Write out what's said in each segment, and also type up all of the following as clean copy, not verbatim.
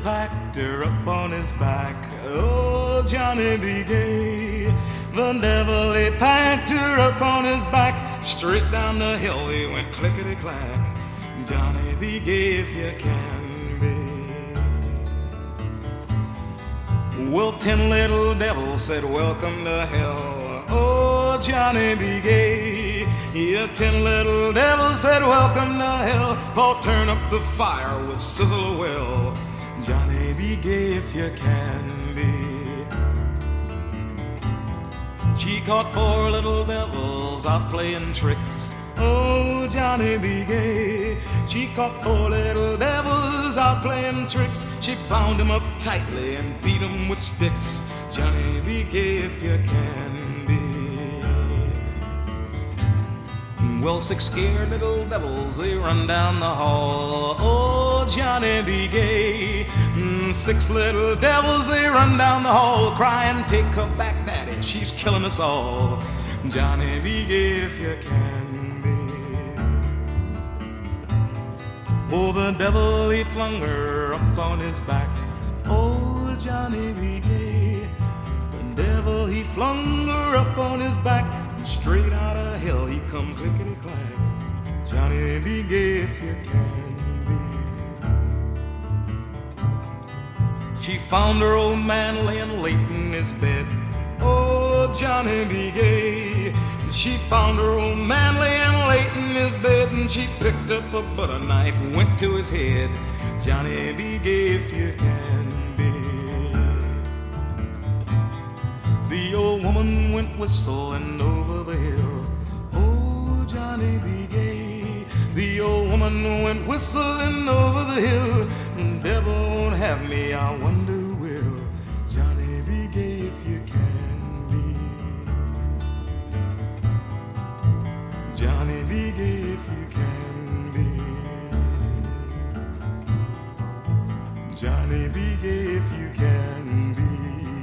packed her up on his back. Oh, Johnny B. Gay. The devil, he packed her up on his back. Straight down the hill they went clickety-clack. Johnny B. Gay if you can be. Well, 10 little devils said, welcome to hell. Oh, Johnny B. Gay. Yeah, 10 little devils said, welcome to hell. Paul, turn up the fire with sizzle well. Johnny B. Gay if you can be. She caught 4 little devils out playing tricks. Oh, Johnny B. Gay. She caught 4 little devils out playing tricks. She bound them up tightly and beat them with sticks. Johnny B. Gay if you can be. Well, 6 scared little devils, they run down the hall. Oh, Johnny B. Gay. 6 little devils, they run down the hall, crying, take her back, daddy, she's killing us all. Johnny B. Gay if you can be. Oh, the devil, he flung her up on his back. Oh, Johnny B. Gay. The devil, he flung her up on his back. And straight out of hell, he come clickety-clack. Johnny B. Gay if you can. She found her old man laying late in his bed. Oh, Johnny B. Gay. She found her old man laying late in his bed, and she picked up a butter knife, went to his head. Johnny B. Gay if you can be. The old woman went whistling over the hill. Oh, Johnny B. Gay. The old woman went whistling over the hill. The devil won't have me, I wonder will. Johnny B. Gay if you can be. Johnny B. Gay if you can be. Johnny B. Gay if you can be.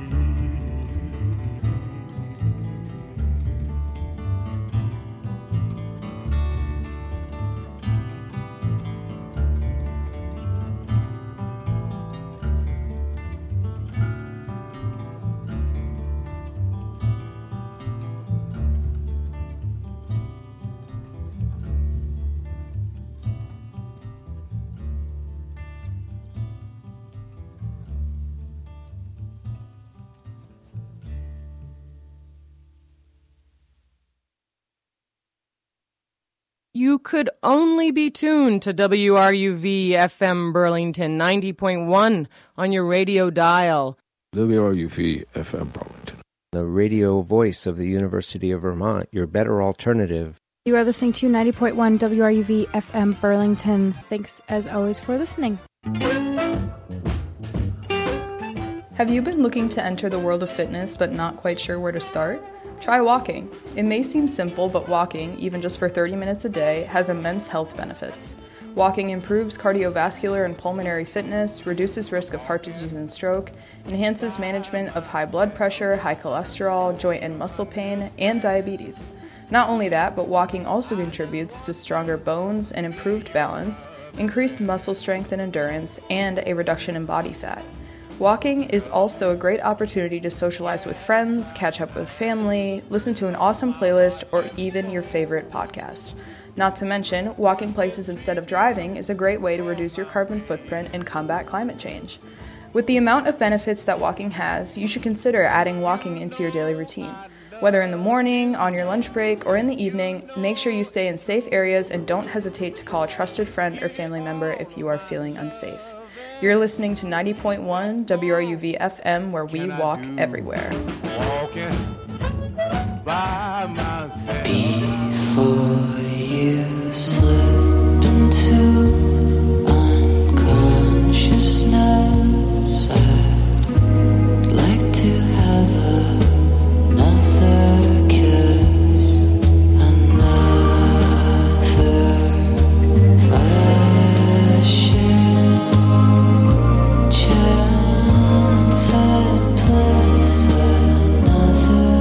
You could only be tuned to WRUV FM Burlington 90.1 on your radio dial. WRUV FM Burlington. The radio voice of the University of Vermont, your better alternative. You are listening to 90.1 WRUV FM Burlington. Thanks, as always, for listening. Have you been looking to enter the world of fitness but not quite sure where to start? Try walking. It may seem simple, but walking, even just for 30 minutes a day, has immense health benefits. Walking improves cardiovascular and pulmonary fitness, reduces risk of heart disease and stroke, enhances management of high blood pressure, high cholesterol, joint and muscle pain, and diabetes. Not only that, but walking also contributes to stronger bones and improved balance, increased muscle strength and endurance, and a reduction in body fat. Walking is also a great opportunity to socialize with friends, catch up with family, listen to an awesome playlist, or even your favorite podcast. Not to mention, walking places instead of driving is a great way to reduce your carbon footprint and combat climate change. With the amount of benefits that walking has, you should consider adding walking into your daily routine. Whether in the morning, on your lunch break, or in the evening, make sure you stay in safe areas and don't hesitate to call a trusted friend or family member if you are feeling unsafe. You're listening to 90.1 WRUV FM, where we walk everywhere. Walking by myself. Before you slip into unconsciousness, I'd like to have another kiss, another flashing chance at bliss, another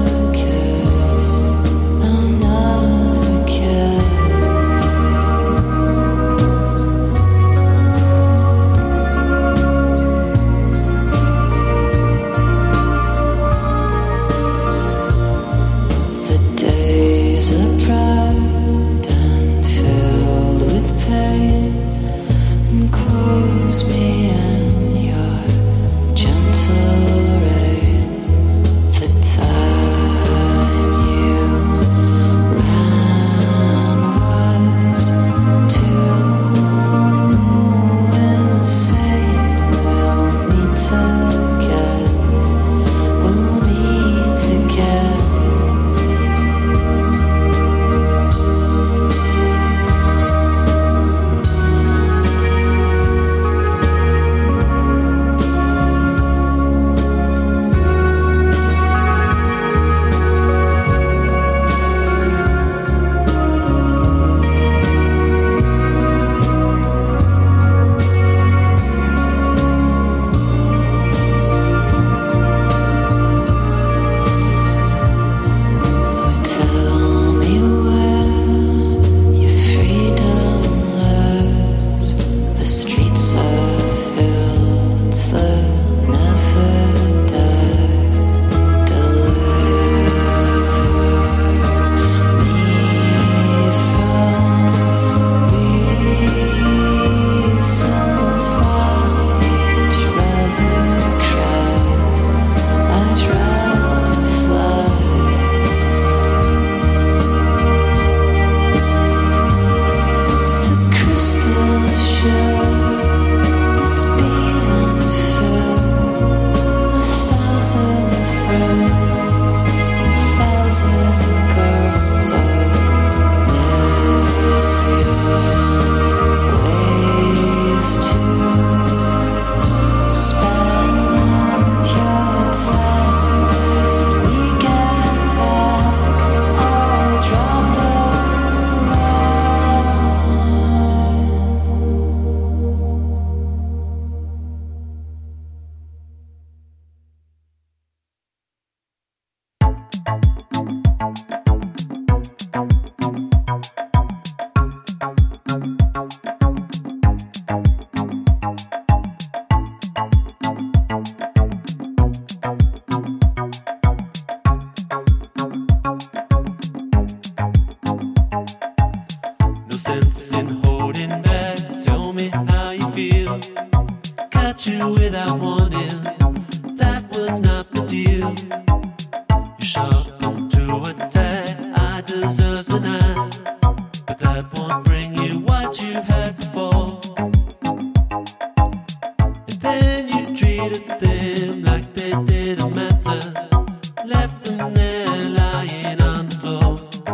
without warning. That was not the deal. You sharpened to attack. I deserve the night, but that won't bring you what you had before. And then you treated them like they didn't matter. Left them there lying on the floor.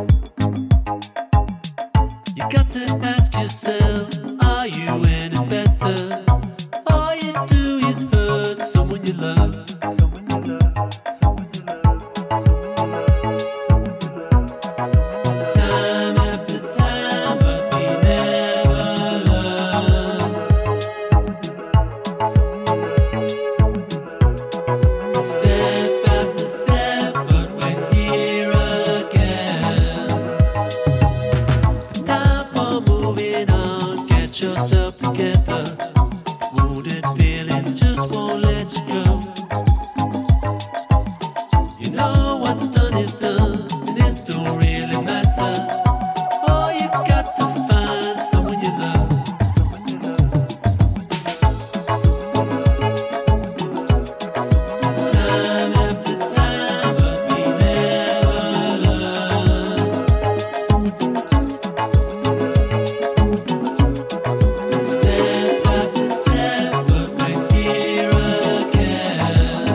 You got to ask yourself, are you any better? All you do is hurt someone you love. Time after time, but we never learn. Step after step, but we're here again. It's time for moving on. Get yourself together. Wounded feelings just won't let you go. You know what's done is done, and it don't really matter. Oh, you got to find someone you love. Time after time, but we never learn. Step after step, but we're here again.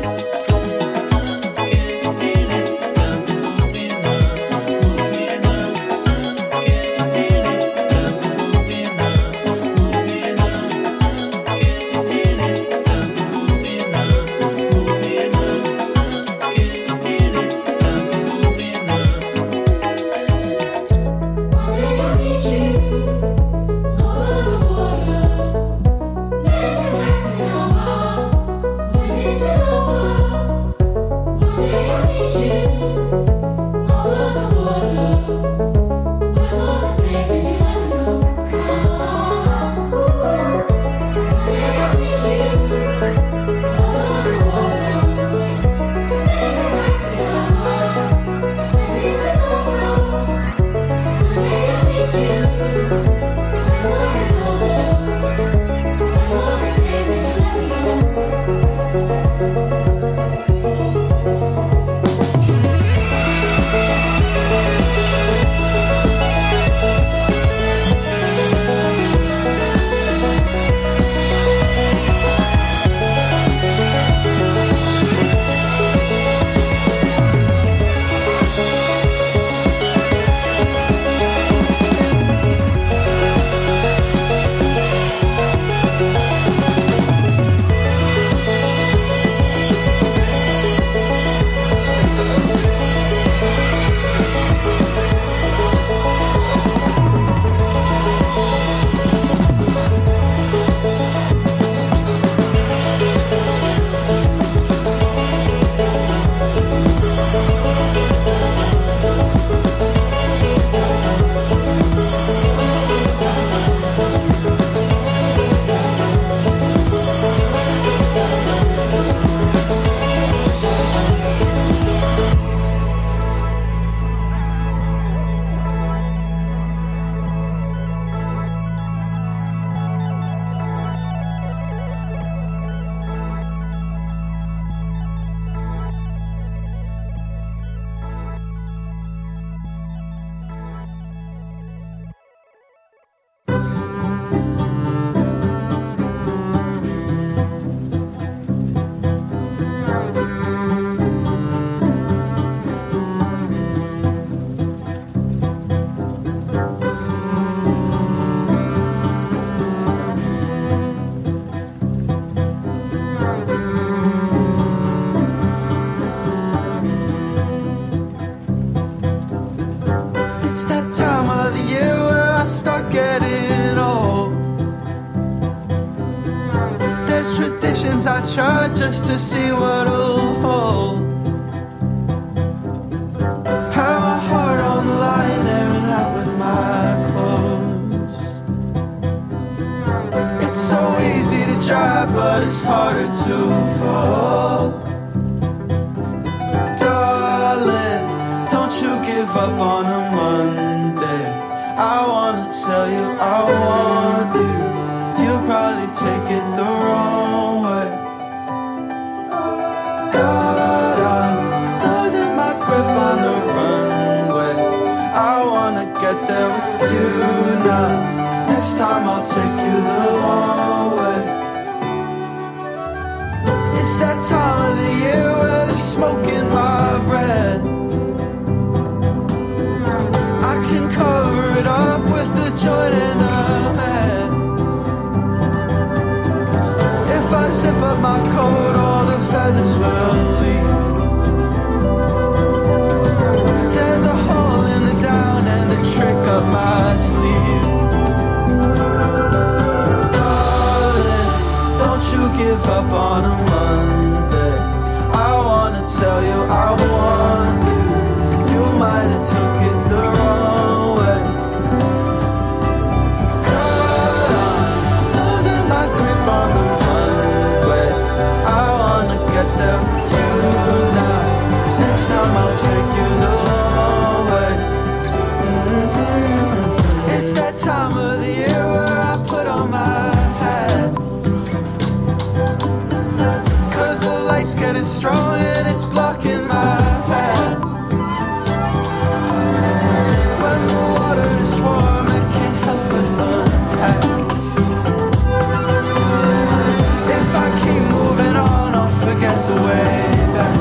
Can you feel it? Time to moving on, moving on. Can you feel it? Time to moving on, moving on. Can you feel it? Time to moving on, moving on. Can you feel it? Time to moving on. One day I'll meet you over the water. Mend the cracks in our hearts when this is over. One day I'll meet you over the water. We're more the same than you ever know. One day I'll meet you over the water. Mend the cracks in our hearts when this is over. One day I'll meet you when war is over. We're more the same than you'll ever know. It's that time of the year where I start getting old. There's traditions I try just to see what'll hold. Have my heart on the line, airing out with my clothes. It's so easy to try, but it's harder to fall. Darling, don't you give up on a Monday. I wanna tell you I want you. You'll probably take it the wrong there with you now. Next time I'll take you the long way. It's that time of the year where there's smoke in my breath. I can cover it up with a joint and a mess. If I zip up my coat, all the feathers will leave. There's a hole in the down and a trick up my sleeve. Darling, don't you give up on a Monday. I wanna tell you I want you. You might have took it the wrong way. 'Cause I'm losing my grip on the runway. I wanna get there with you now. Next time I'll take you the long way. It's that time of the year where I put on my hat. 'Cause the light's getting strong and it's blocking my path. When the water is warm, I can't help but unpack. If I keep moving on, I'll forget the way back.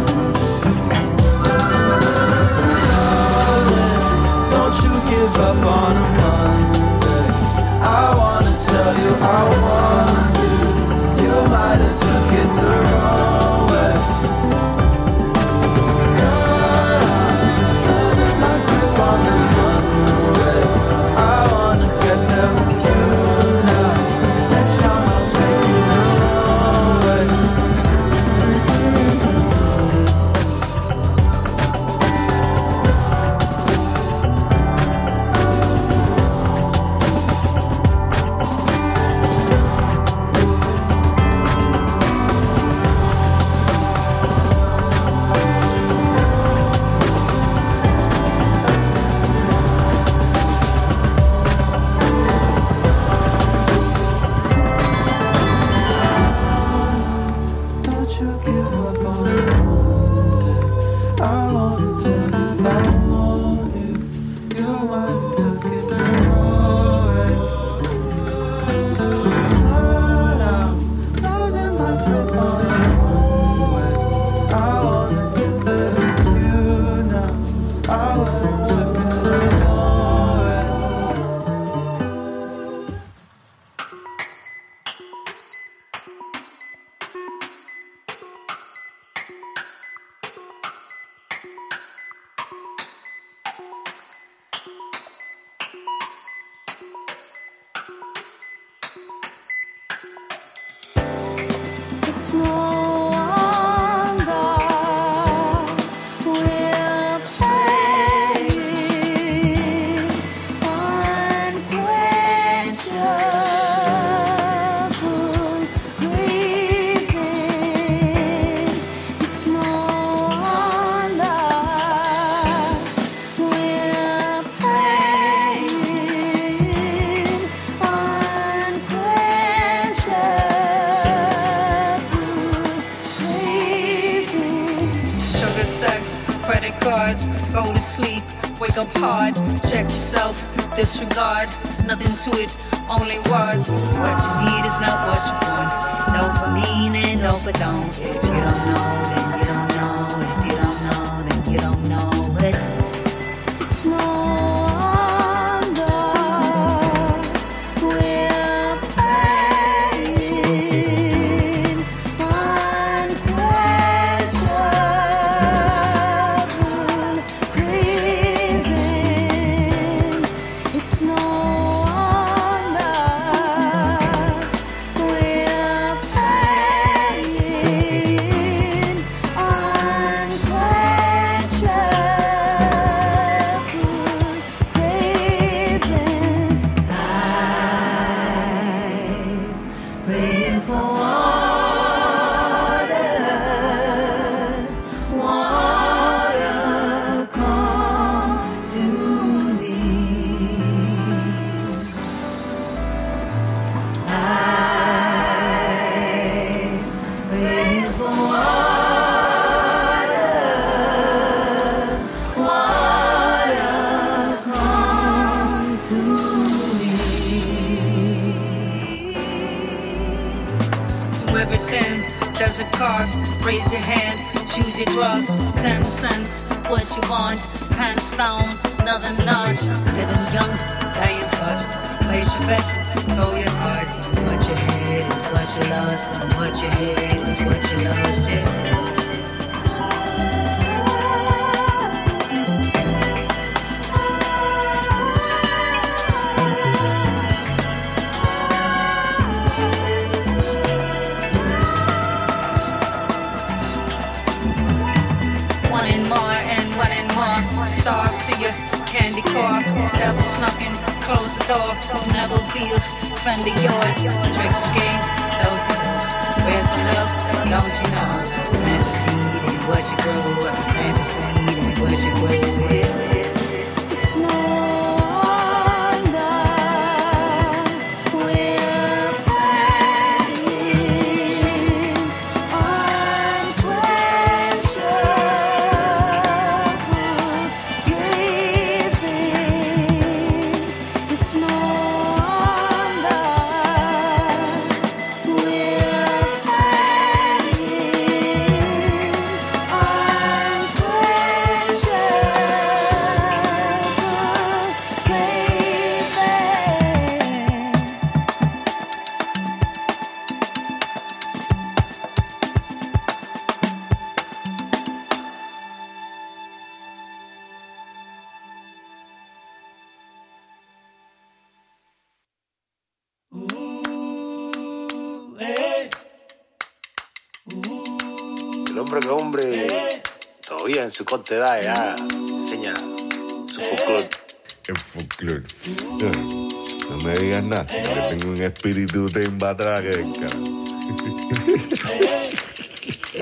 Darling, don't you give up on a Monday. I wanna tell you I want you. You might have took it the wrong way. 'Cause I'm losing my grip on the runway. I wanna get there with you now. Next time I'll take you the wrong way. Don't you give up on me Monday. I wanna tell you I want you. You might have took it the wrong way. But I'm losing my grip on the runway. I wanna get there with you now. I would've took it the wrong way. It's no wonder we're paying unquenchable grieving. It's no wonder we're paying Sugar, sex, credit cards, go to sleep, wake up hard, check yourself, disregard, nothing to it, only words. What you need is not what you want. Dopamine and dopamine. If you don't know, then you don't know. If you don't know, then you don't know it. It's no wonder we're paying unquenchable grieving. It's no wonder we're paying does it cost? Raise your hand, choose your drug. 10 cents, what you want? Hands down, nothing notch. Living young, dying fast. Place your bet, throw your cards. And what you had is what you lost. And what you had is what you lost, yeah. Starve to your candy car. Devil's knocking, close the door. Never be a friend of yours. Tricks and games, those are the. Where's the love? Don't you know? Plant the seed and what you grow. Plant the seed and what you grow. Yeah. It's no wonder we're planning on pressure. It's no wonder we're El hombre que hombre, todavía en su corta edad ya enseña su folclore. El folclore. No me digas nada, que tengo un espíritu de embatraga que del cara.